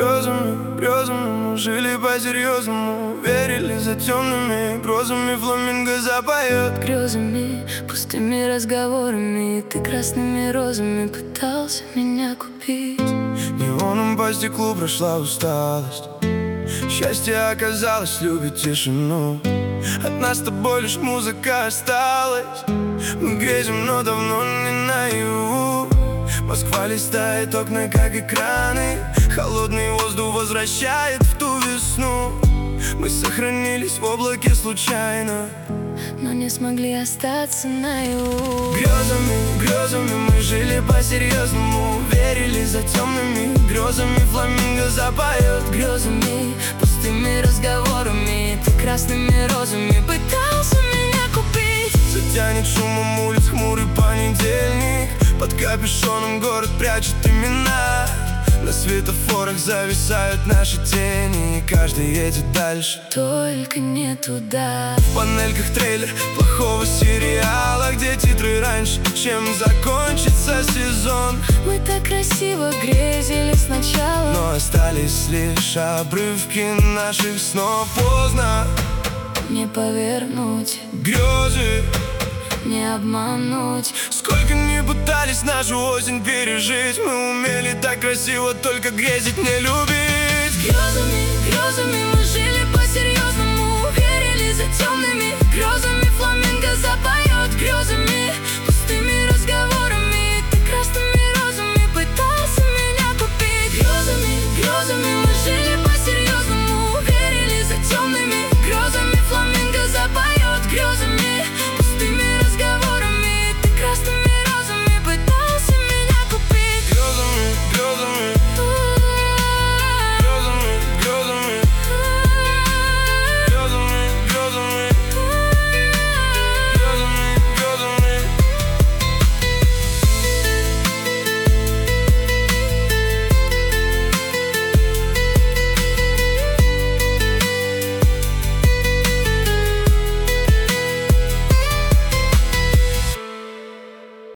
Грезами, грезами мы жили по-серьезному, верили за темными грозами, фламинго запоет. Грезами, пустыми разговорами, ты красными розами пытался меня купить. Неоном по стеклу прошла усталость, счастье оказалось любит тишину. От нас с тобой лишь музыка осталась, мы грезим, но давно не наяву. Москва листает окна, как экраны, холодный воздух возвращает в ту весну. Мы сохранились в облаке случайно, но не смогли остаться наяву. Грезами, грезами мы жили по-серьезному, верили за темными грезами, фламинго запоет. Грезами, пустыми разговорами, ты красными розами пытался меня купить. Затянет шумом улиц хмурый понедельник, под капюшоном город прячет имена. На светофорах зависают наши тени, и каждый едет дальше, только не туда. В панельках трейлер плохого сериала, где титры раньше, чем закончится сезон. Мы так красиво грезили сначала, но остались лишь обрывки наших снов. Поздно не повернуть, грезы не обмануть. Сколько ни пытались нашу осень пережить, мы умели так красиво только грезить, не любить. Грезами, грезами мы жили по-серьезному, верили за темными грезами, фламинго запоет. Грезами,